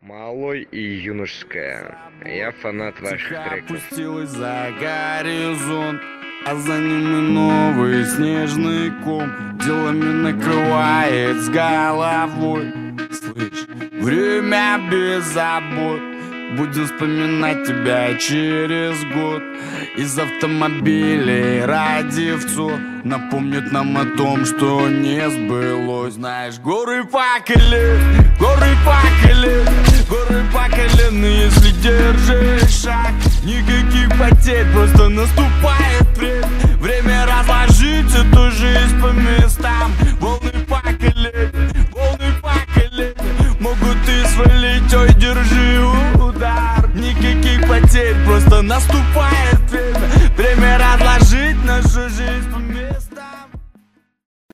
Малой и юношеская. Я фанат ваших треков. Опустилась за горизонт, а за ним и новый снежный ком делами накрывает с головой. Слышь, время без забот, будем вспоминать тебя через год. Из автомобилей радиовцов напомнит нам о том, что не сбылось. Знаешь, горы факели, горы факелены, если держишь шаг. Никаких потерь, просто наступает время разложить эту жизнь по местам.